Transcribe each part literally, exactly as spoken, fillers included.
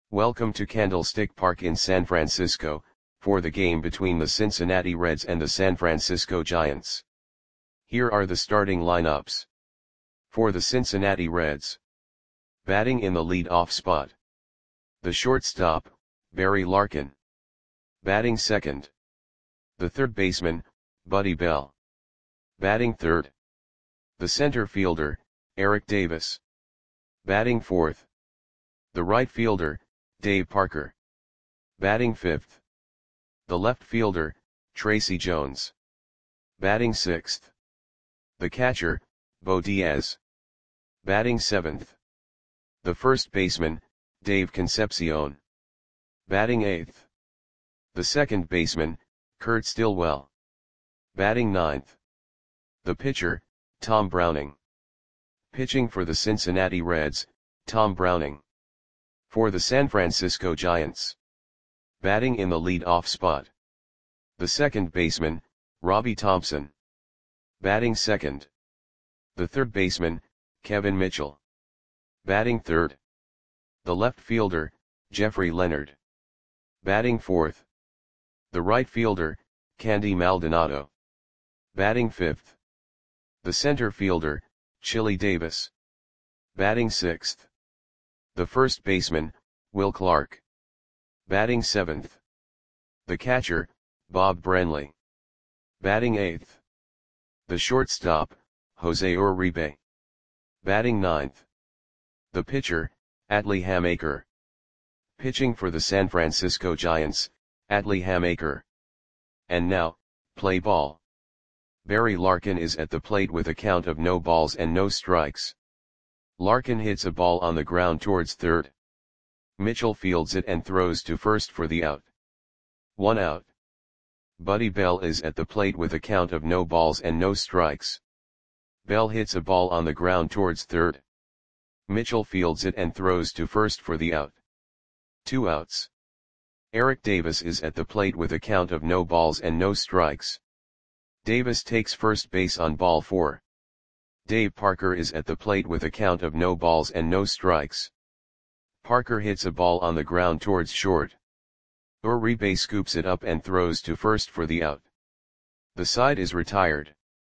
Welcome to Candlestick Park in San Francisco, for the game between the Cincinnati Reds and the San Francisco Giants. Here are the starting lineups. For the Cincinnati Reds. Batting in the lead-off spot. The shortstop, Barry Larkin. Batting second. The third baseman, Buddy Bell. Batting third. The center fielder, Eric Davis. Batting fourth. The right fielder, Dave Parker. Batting fifth. The left fielder, Tracy Jones. Batting sixth. The catcher, Bo Diaz. Batting seventh. The first baseman, Dave Concepcion. Batting eighth. The second baseman, Kurt Stillwell. Batting ninth. The pitcher, Tom Browning. Pitching for the Cincinnati Reds, Tom Browning. For the San Francisco Giants. Batting in the lead-off spot. The second baseman, Robbie Thompson. Batting second. The third baseman, Kevin Mitchell. Batting third. The left fielder, Jeffrey Leonard. Batting fourth. The right fielder, Candy Maldonado. Batting fifth. The center fielder, Chili Davis. Batting sixth. The first baseman, Will Clark. Batting seventh. The catcher, Bob Brenly. Batting eighth. The shortstop, Jose Uribe. Batting ninth. The pitcher, Atlee Hamaker. Pitching for the San Francisco Giants, Atlee Hamaker. And now, play ball. Barry Larkin is at the plate with a count of no balls and no strikes. Larkin hits a ball on the ground towards third. Mitchell fields it and throws to first for the out. One out. Buddy Bell is at the plate with a count of no balls and no strikes. Bell hits a ball on the ground towards third. Mitchell fields it and throws to first for the out. Two outs. Eric Davis is at the plate with a count of no balls and no strikes. Davis takes first base on ball four. Dave Parker is at the plate with a count of no balls and no strikes. Parker hits a ball on the ground towards short. Uribe scoops it up and throws to first for the out. The side is retired.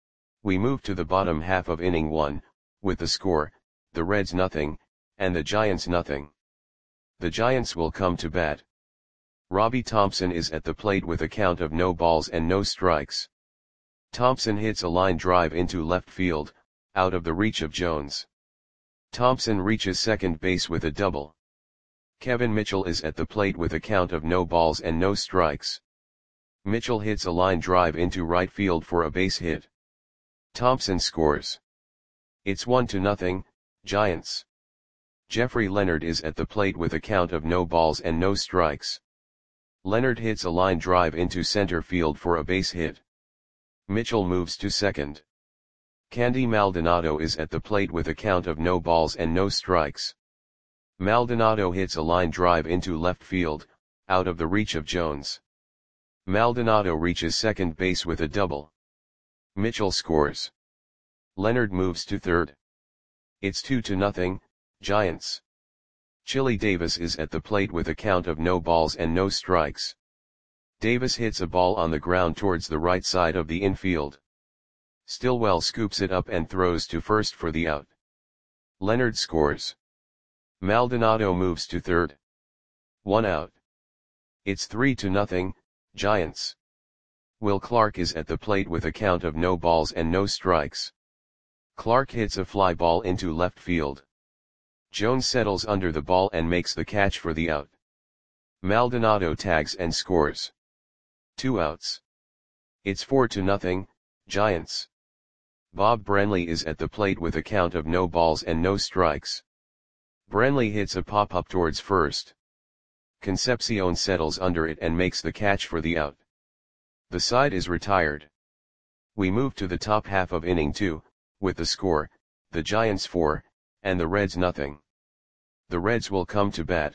We move to the bottom half of inning one, with the score, the Reds nothing, and the Giants nothing. The Giants will come to bat. Robbie Thompson is at the plate with a count of no balls and no strikes. Thompson hits a line drive into left field, out of the reach of Jones. Thompson reaches second base with a double. Kevin Mitchell is at the plate with a count of no balls and no strikes. Mitchell hits a line drive into right field for a base hit. Thompson scores. It's one to nothing, Giants. Jeffrey Leonard is at the plate with a count of no balls and no strikes. Leonard hits a line drive into center field for a base hit. Mitchell moves to second. Candy Maldonado is at the plate with a count of no balls and no strikes. Maldonado hits a line drive into left field, out of the reach of Jones. Maldonado reaches second base with a double. Mitchell scores. Leonard moves to third. It's two to nothing, Giants. Chili Davis is at the plate with a count of no balls and no strikes. Davis hits a ball on the ground towards the right side of the infield. Stillwell scoops it up and throws to first for the out. Leonard scores. Maldonado moves to third. One out. It's three to nothing, Giants. Will Clark is at the plate with a count of no balls and no strikes. Clark hits a fly ball into left field. Jones settles under the ball and makes the catch for the out. Maldonado tags and scores. Two outs. It's four to nothing, Giants. Bob Brenly is at the plate with a count of no balls and no strikes. Brenly hits a pop-up towards first. Concepcion settles under it and makes the catch for the out. The side is retired. We move to the top half of inning two, with the score, the Giants four, and the Reds nothing. The Reds will come to bat.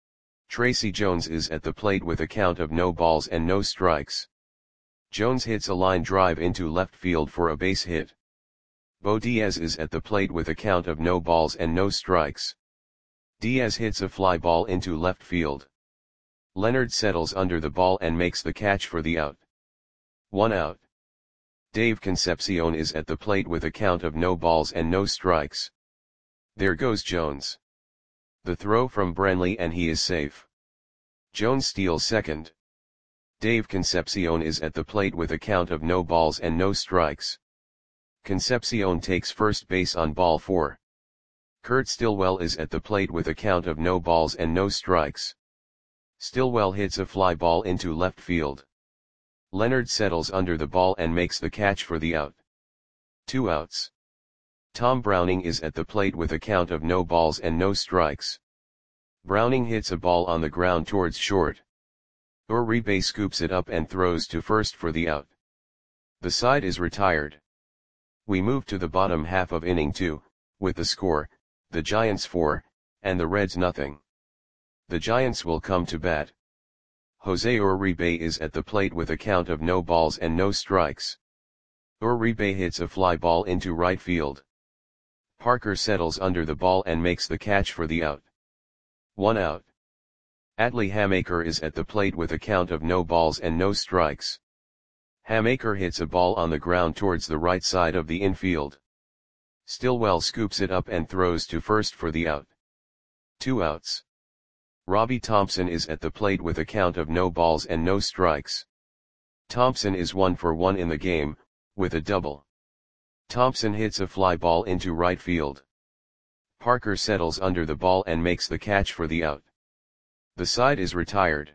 Tracy Jones is at the plate with a count of no balls and no strikes. Jones hits a line drive into left field for a base hit. Bo Diaz is at the plate with a count of no balls and no strikes. Diaz hits a fly ball into left field. Leonard settles under the ball and makes the catch for the out. One out. Dave Concepcion is at the plate with a count of no balls and no strikes. There goes Jones. The throw from Brantley and he is safe. Jones steals second. Dave Concepcion is at the plate with a count of no balls and no strikes. Concepcion takes first base on ball four. Kurt Stillwell is at the plate with a count of no balls and no strikes. Stillwell hits a fly ball into left field. Leonard settles under the ball and makes the catch for the out. Two outs. Tom Browning is at the plate with a count of no balls and no strikes. Browning hits a ball on the ground towards short. Uribe scoops it up and throws to first for the out. The side is retired. We move to the bottom half of inning two, with the score, the Giants four, and the Reds nothing. The Giants will come to bat. Jose Uribe is at the plate with a count of no balls and no strikes. Uribe hits a fly ball into right field. Parker settles under the ball and makes the catch for the out. One out. Adley Hamaker is at the plate with a count of no balls and no strikes. Hamaker hits a ball on the ground towards the right side of the infield. Stillwell scoops it up and throws to first for the out. Two outs. Robbie Thompson is at the plate with a count of no balls and no strikes. Thompson is one for one in the game, with a double. Thompson hits a fly ball into right field. Parker settles under the ball and makes the catch for the out. The side is retired.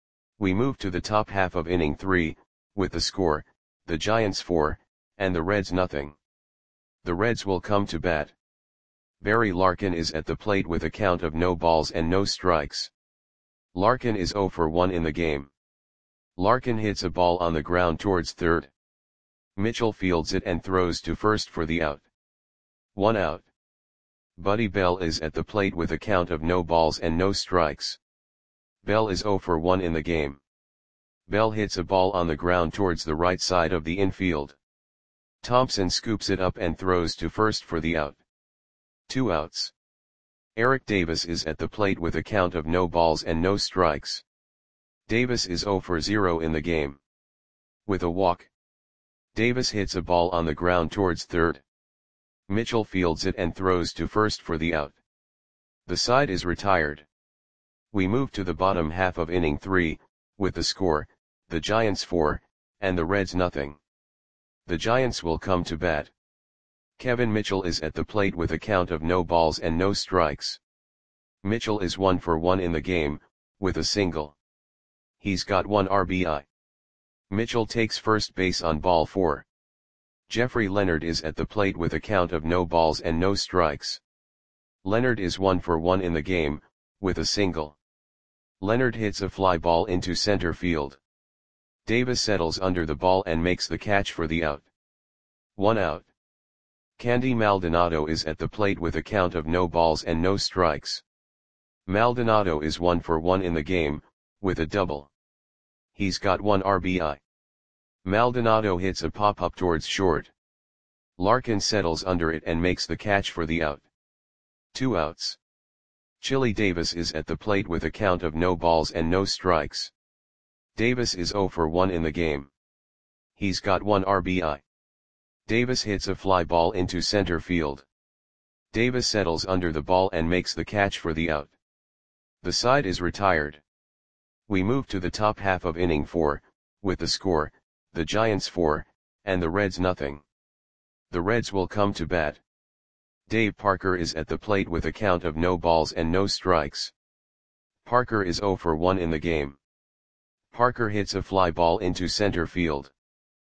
We move to the top half of inning three, with the score, the Giants four, and the Reds nothing. The Reds will come to bat. Barry Larkin is at the plate with a count of no balls and no strikes. Larkin is zero for one in the game. Larkin hits a ball on the ground towards third. Mitchell fields it and throws to first for the out. One out. Buddy Bell is at the plate with a count of no balls and no strikes. Bell is zero for one in the game. Bell hits a ball on the ground towards the right side of the infield. Thompson scoops it up and throws to first for the out. Two outs. Eric Davis is at the plate with a count of no balls and no strikes. Davis is zero for zero in the game. With a walk. Davis hits a ball on the ground towards third. Mitchell fields it and throws to first for the out. The side is retired. We move to the bottom half of inning three, with the score, the Giants four, and the Reds nothing. The Giants will come to bat. Kevin Mitchell is at the plate with a count of no balls and no strikes. Mitchell is one for one in the game, with a single. He's got one R B I. Mitchell takes first base on ball four. Jeffrey Leonard is at the plate with a count of no balls and no strikes. Leonard is one for one in the game, with a single. Leonard hits a fly ball into center field. Davis settles under the ball and makes the catch for the out. One out. Candy Maldonado is at the plate with a count of no balls and no strikes. Maldonado is one for one in the game, with a double. He's got one R B I. Maldonado hits a pop-up towards short. Larkin settles under it and makes the catch for the out. Two outs. Chili Davis is at the plate with a count of no balls and no strikes. Davis is zero for one in the game. He's got one R B I. Davis hits a fly ball into center field. Davis settles under the ball and makes the catch for the out. The side is retired. We move to the top half of inning four, with the score, the Giants four, and the Reds nothing. The Reds will come to bat. Dave Parker is at the plate with a count of no balls and no strikes. Parker is zero for one in the game. Parker hits a fly ball into center field.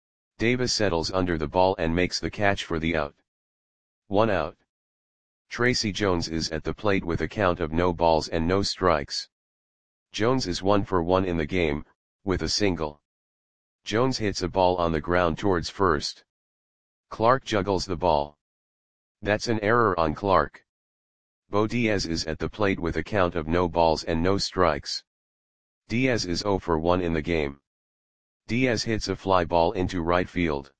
Davis settles under the ball and makes the catch for the out. One out. Tracy Jones is at the plate with a count of no balls and no strikes. Jones is one for one in the game, with a single. Jones hits a ball on the ground towards first. Clark juggles the ball. That's an error on Clark. Bo Diaz is at the plate with a count of no balls and no strikes. Diaz is zero for one in the game. Diaz hits a fly ball into right field.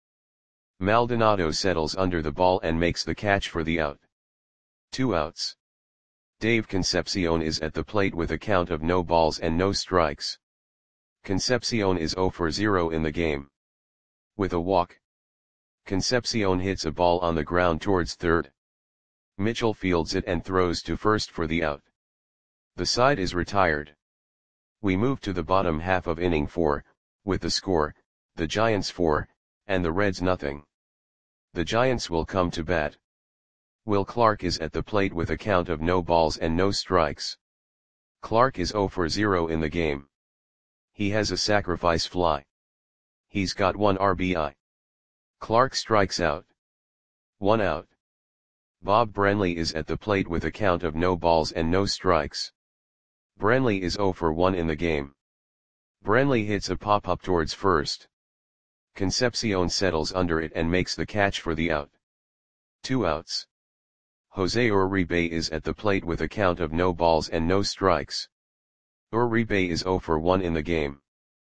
Maldonado settles under the ball and makes the catch for the out. Two outs. Dave Concepcion is at the plate with a count of no balls and no strikes. Concepcion is zero for zero in the game. With a walk, Concepcion hits a ball on the ground towards third. Mitchell fields it and throws to first for the out. The side is retired. We move to the bottom half of inning four, with the score, the Giants four, and the Reds nothing. The Giants will come to bat. Will Clark is at the plate with a count of no balls and no strikes. Clark is zero for zero in the game. He has a sacrifice fly. He's got one R B I. Clark strikes out. One out. Bob Brenly is at the plate with a count of no balls and no strikes. Brenly is zero for one in the game. Brenly hits a pop-up towards first. Concepcion settles under it and makes the catch for the out. Two outs. Jose Uribe is at the plate with a count of no balls and no strikes. Uribe is zero for one in the game.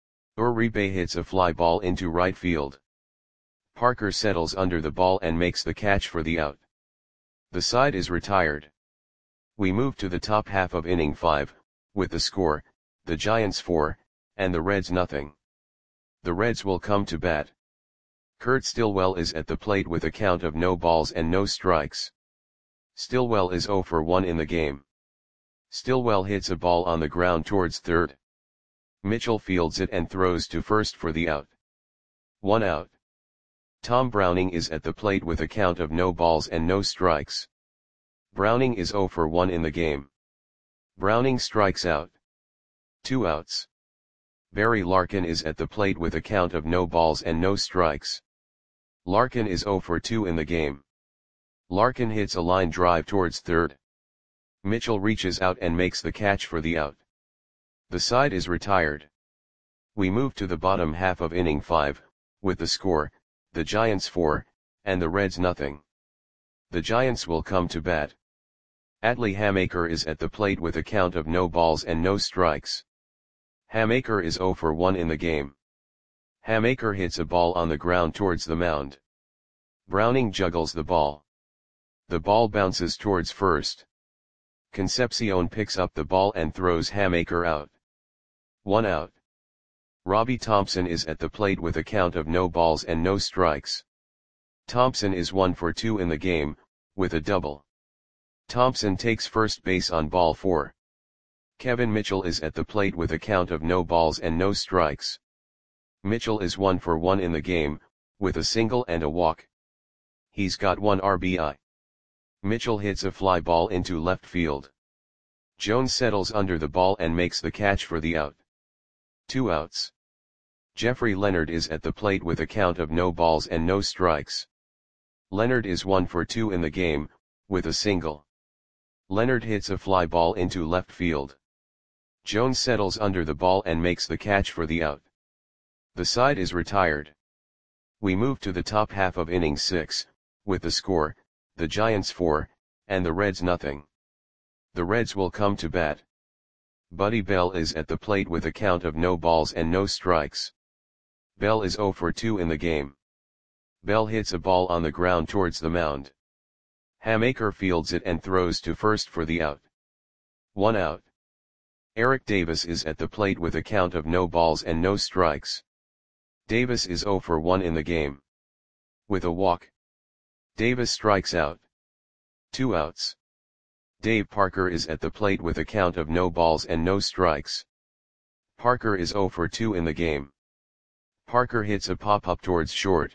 Uribe hits a fly ball into right field. Parker settles under the ball and makes the catch for the out. The side is retired. We move to the top half of inning five, with the score, the Giants four, and the Reds nothing. The Reds will come to bat. Kurt Stillwell is at the plate with a count of no balls and no strikes. Stillwell is zero for one in the game. Stillwell hits a ball on the ground towards third. Mitchell fields it and throws to first for the out. One out. Tom Browning is at the plate with a count of no balls and no strikes. Browning is zero for one in the game. Browning strikes out. Two outs. Barry Larkin is at the plate with a count of no balls and no strikes. Larkin is zero for two in the game. Larkin hits a line drive towards third. Mitchell reaches out and makes the catch for the out. The side is retired. We move to the bottom half of inning five, with the score, the Giants four, and the Reds nothing. The Giants will come to bat. Atlee Hamaker is at the plate with a count of no balls and no strikes. Hamaker is zero for one in the game. Hamaker hits a ball on the ground towards the mound. Browning juggles the ball. The ball bounces towards first. Concepcion picks up the ball and throws Hamaker out. One out. Robbie Thompson is at the plate with a count of no balls and no strikes. Thompson is one for two in the game, with a double. Thompson takes first base on ball four. Kevin Mitchell is at the plate with a count of no balls and no strikes. Mitchell is one for one in the game, with a single and a walk. He's got one R B I. Mitchell hits a fly ball into left field. Jones settles under the ball and makes the catch for the out. Two outs. Jeffrey Leonard is at the plate with a count of no balls and no strikes. Leonard is one for two in the game, with a single. Leonard hits a fly ball into left field. Jones settles under the ball and makes the catch for the out. The side is retired. We move to the top half of inning six, with the score, the Giants four, and the Reds nothing. The Reds will come to bat. Buddy Bell is at the plate with a count of no balls and no strikes. Bell is zero for two in the game. Bell hits a ball on the ground towards the mound. Hamaker fields it and throws to first for the out. One out. Eric Davis is at the plate with a count of no balls and no strikes. Davis is zero for one in the game. With a walk, Davis strikes out. Two outs. Dave Parker is at the plate with a count of no balls and no strikes. Parker is zero for two in the game. Parker hits a pop-up towards short.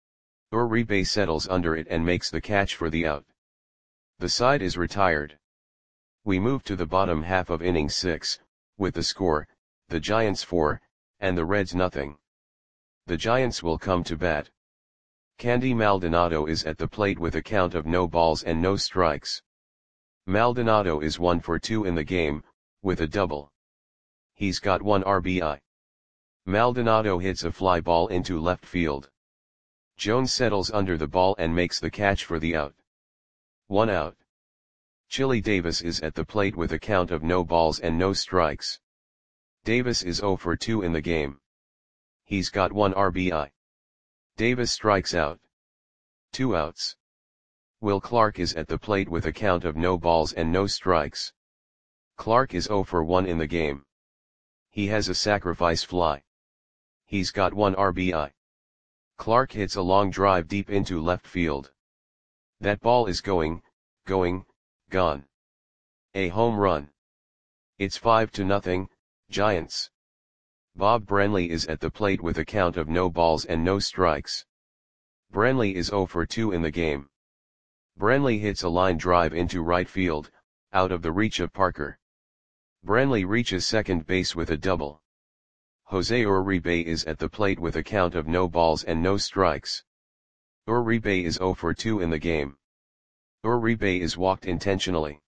Uribe settles under it and makes the catch for the out. The side is retired. We move to the bottom half of inning six, with the score, the Giants four, and the Reds nothing. The Giants will come to bat. Candy Maldonado is at the plate with a count of no balls and no strikes. Maldonado is one for two in the game, with a double. He's got one R B I. Maldonado hits a fly ball into left field. Jones settles under the ball and makes the catch for the out. One out. Chili Davis is at the plate with a count of no balls and no strikes. Davis is zero for two in the game. He's got one R B I. Davis strikes out. Two outs. Will Clark is at the plate with a count of no balls and no strikes. Clark is zero for one in the game. He has a sacrifice fly. He's got one R B I. Clark hits a long drive deep into left field. That ball is going, going, gone. A home run. It's five to nothing, Giants. Bob Branley is at the plate with a count of no balls and no strikes. Branley is zero for two in the game. Branley hits a line drive into right field, out of the reach of Parker. Branley reaches second base with a double. Jose Uribe is at the plate with a count of no balls and no strikes. Uribe is zero for two in the game. Uribe is walked intentionally.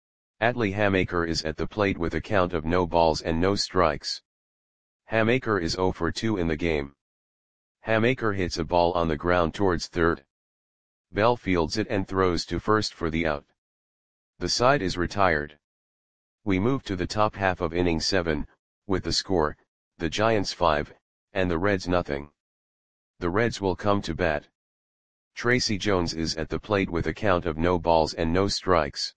Atlee Hamaker is at the plate with a count of no balls and no strikes. Hamaker is zero for two in the game. Hamaker hits a ball on the ground towards third. Bell fields it and throws to first for the out. The side is retired. We move to the top half of inning seven, with the score, the Giants five, and the Reds nothing. The Reds will come to bat. Tracy Jones is at the plate with a count of no balls and no strikes.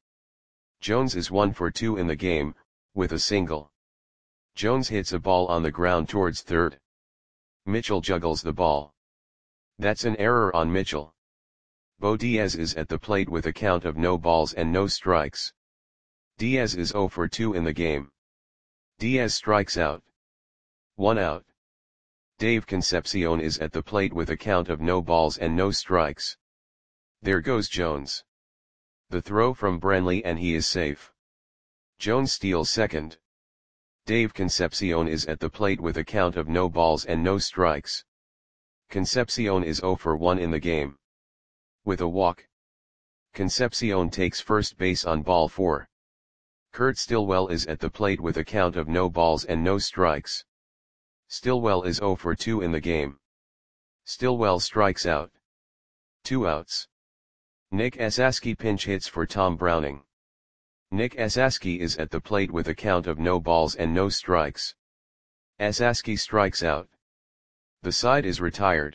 Jones is one for two in the game, with a single. Jones hits a ball on the ground towards third. Mitchell juggles the ball. That's an error on Mitchell. Bo Diaz is at the plate with a count of no balls and no strikes. Diaz is zero for two in the game. Diaz strikes out. One out. Dave Concepcion is at the plate with a count of no balls and no strikes. There goes Jones. The throw from Branley and he is safe. Jones steals second. Dave Concepcion is at the plate with a count of no balls and no strikes. Concepcion is zero for one in the game. With a walk. Concepcion takes first base on ball four. Kurt Stillwell is at the plate with a count of no balls and no strikes. Stillwell is zero for two in the game. Stillwell strikes out. Two outs. Nick Esaski pinch hits for Tom Browning. Nick Esaski is at the plate with a count of no balls and no strikes. Esaski strikes out. The side is retired.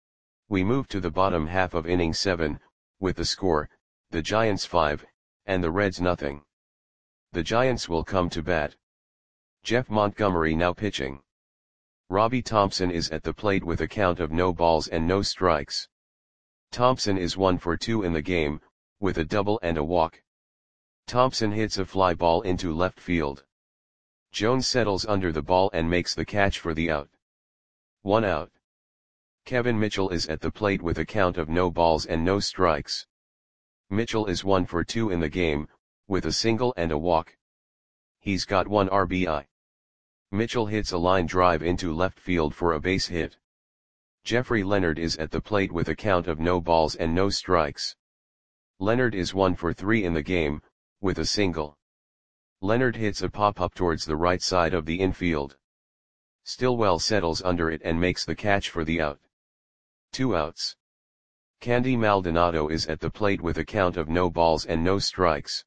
We move to the bottom half of inning seven, with the score, the Giants five, and the Reds nothing. The Giants will come to bat. Jeff Montgomery now pitching. Robbie Thompson is at the plate with a count of no balls and no strikes. Thompson is one for two in the game, with a double and a walk. Thompson hits a fly ball into left field. Jones settles under the ball and makes the catch for the out. One out. Kevin Mitchell is at the plate with a count of no balls and no strikes. Mitchell is one for two in the game, with a single and a walk. He's got one R B I. Mitchell hits a line drive into left field for a base hit. Jeffrey Leonard is at the plate with a count of no balls and no strikes. Leonard is one for three in the game, with a single. Leonard hits a pop-up towards the right side of the infield. Stillwell settles under it and makes the catch for the out. Two outs. Candy Maldonado is at the plate with a count of no balls and no strikes.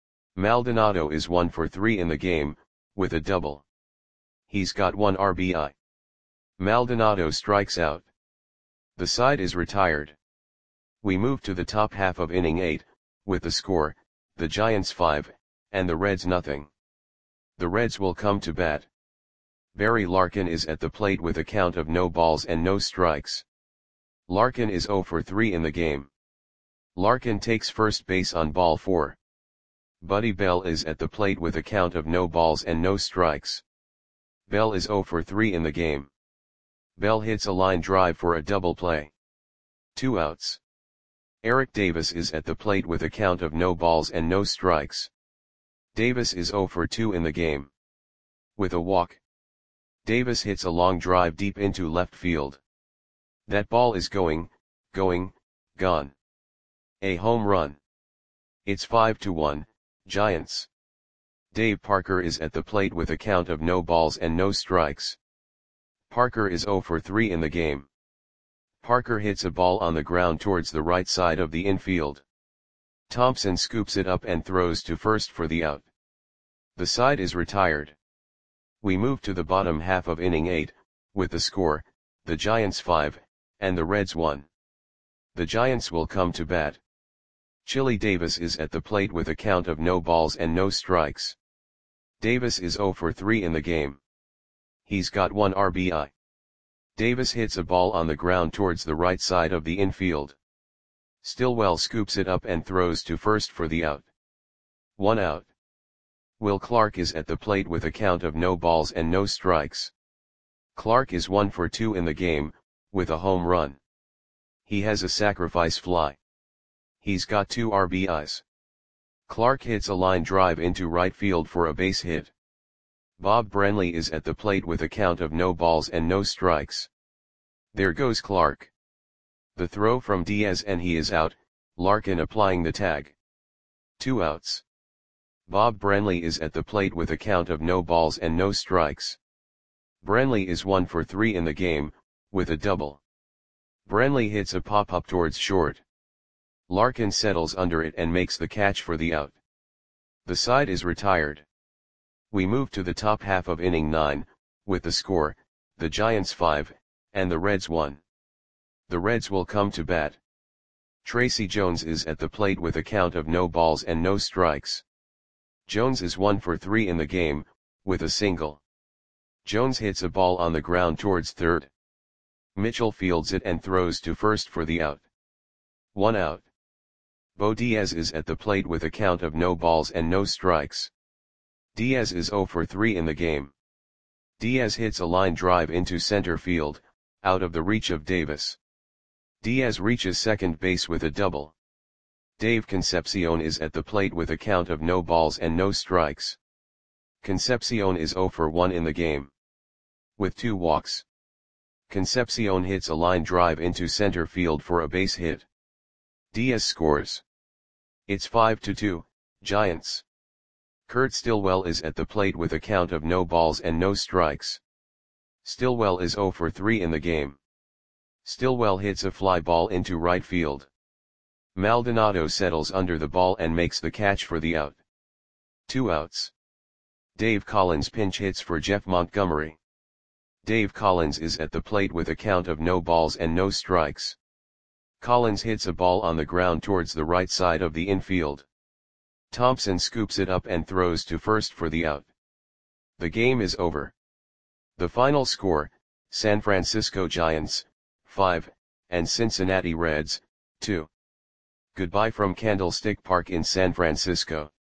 Maldonado is one for three in the game, with a double. He's got one R B I. Maldonado strikes out. The side is retired. We move to the top half of inning eight, with the score, the Giants five, and the Reds nothing. The Reds will come to bat. Barry Larkin is at the plate with a count of no balls and no strikes. Larkin is zero for three in the game. Larkin takes first base on ball four. Buddy Bell is at the plate with a count of no balls and no strikes. Bell is zero for three in the game. Bell hits a line drive for a double play. Two outs. Eric Davis is at the plate with a count of no balls and no strikes. Davis is zero for two in the game. With a walk. Davis hits a long drive deep into left field. That ball is going, going, gone. A home run. It's five to one, Giants. Dave Parker is at the plate with a count of no balls and no strikes. Parker is zero for three in the game. Parker hits a ball on the ground towards the right side of the infield. Thompson scoops it up and throws to first for the out. The side is retired. We move to the bottom half of inning eight, with the score, the Giants five, and the Reds one. The Giants will come to bat. Chili Davis is at the plate with a count of no balls and no strikes. Davis is zero for three in the game. He's got one R B I. Davis hits a ball on the ground towards the right side of the infield. Stillwell scoops it up and throws to first for the out. One out. Will Clark is at the plate with a count of no balls and no strikes. Clark is one for two in the game, with a home run. He has a sacrifice fly. He's got two R B Is. Clark hits a line drive into right field for a base hit. Bob Brenly is at the plate with a count of no balls and no strikes. There goes Clark. The throw from Diaz and he is out, Larkin applying the tag. Two outs. Bob Brenly is at the plate with a count of no balls and no strikes. Brenly is one for three in the game, with a double. Brenly hits a pop-up towards short. Larkin settles under it and makes the catch for the out. The side is retired. We move to the top half of inning nine, with the score, the Giants five, and the Reds one. The Reds will come to bat. Tracy Jones is at the plate with a count of no balls and no strikes. Jones is one for three in the game, with a single. Jones hits a ball on the ground towards third. Mitchell fields it and throws to first for the out. One out. Bo Diaz is at the plate with a count of no balls and no strikes. Diaz is zero for three in the game. Diaz hits a line drive into center field, out of the reach of Davis. Diaz reaches second base with a double. Dave Concepcion is at the plate with a count of no balls and no strikes. Concepcion is zero for one in the game. With two walks. Concepcion hits a line drive into center field for a base hit. Diaz scores. It's five to two, Giants. Kurt Stillwell is at the plate with a count of no balls and no strikes. Stillwell is zero for three in the game. Stillwell hits a fly ball into right field. Maldonado settles under the ball and makes the catch for the out. Two outs. Dave Collins pinch hits for Jeff Montgomery. Dave Collins is at the plate with a count of no balls and no strikes. Collins hits a ball on the ground towards the right side of the infield. Thompson scoops it up and throws to first for the out. The game is over. The final score, San Francisco Giants, five, and Cincinnati Reds, two. Goodbye from Candlestick Park in San Francisco.